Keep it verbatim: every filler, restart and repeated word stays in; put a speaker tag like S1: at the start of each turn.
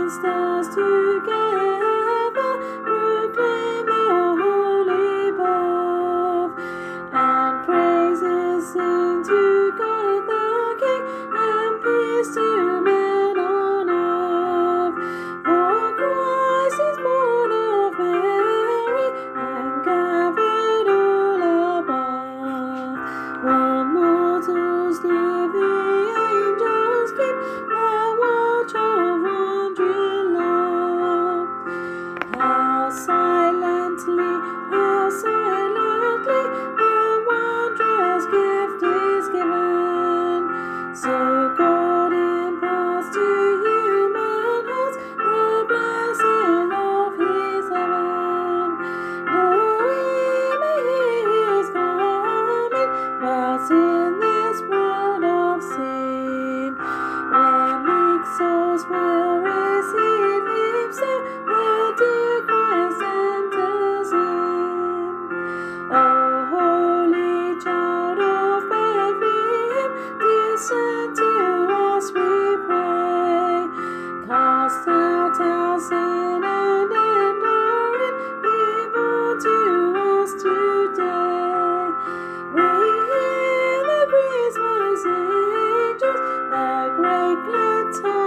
S1: shining stars together proclaim the holy birth, and praises sing to God the King, and peace to men on earth. For Christ is born of Mary, and gathered all above. While mortals live, the angels keep their watch of wondering love. How silently, how silently the wondrous gift is given. So God imparts to human hearts the blessing of His heaven. Knowing that He is coming, but in this world of sin, where meek souls will receive Him still, the dear Christ enters in. O holy child of Bethlehem, descend to us, we pray. Cast out our sin and enter in, be born to us today. We hear the Christmas angels, the great glad tidings